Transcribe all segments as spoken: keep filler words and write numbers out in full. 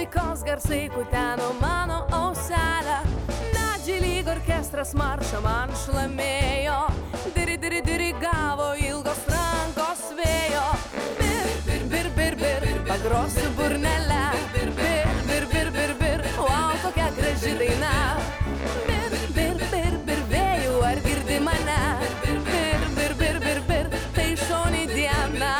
muzikos garsai kuteno mano auselę. Medžiai lyg orkestras maršą man šlamėjo. Diri, diri, dirigavo ilgos rankos vėjo. Bir, bir, bir, bir, bir, pagrosiu burnelę. Bir, bir, bir, bir, bir, wow, kokia graži daina. Bir, bir, bir, bir, vėjų, ar girdi mane? Bir, bir, bir, bir, bir, tai šauni diena.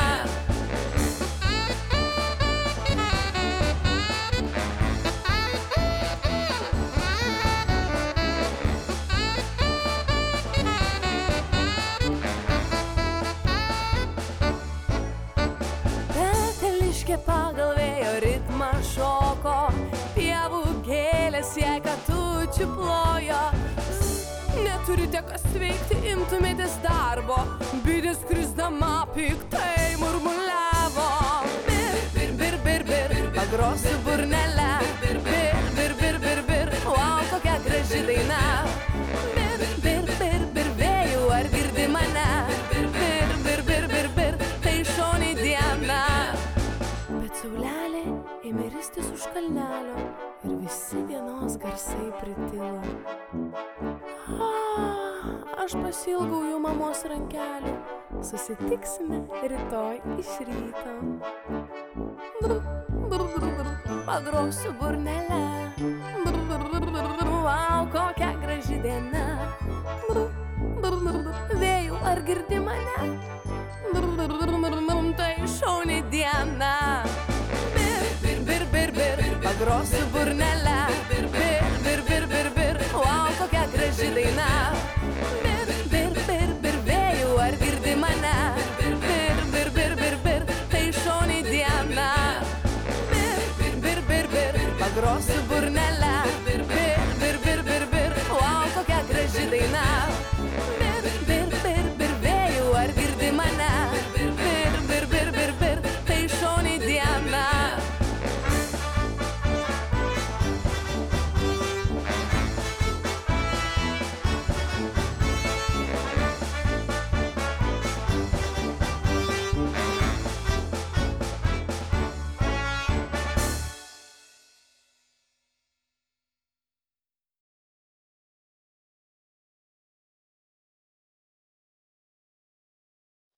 Pagal vėjo ritmą šoko, pievų gėlės jai katučių plojo. Neturite kas veikti, imtumėtės darbo, bitės krisdama piktai murmuliavo. Bir, bir, bir, bir, bir, pagrosiu burnelę. Bir, bir, bir, bir, bir, wow, kokia graži daina. Bir, bir, bir, bir, vėjų, ar girdi mane? Bir, bir, bir, bir, bir, tai šauni diena. Bet saulelė ėmė ristis už kalnelio ir visi dienos garsai pritilo. Ah, aš pasilgau jų mamos rankelių, susitiksime rytoj iš ryto. Pagrosiu burnelę, wow, kokia graži diena. Vėjų, ar girdi mane? Tai šauni diena. Bir, bir, bir, bir, bir, pagrosiu burnelę.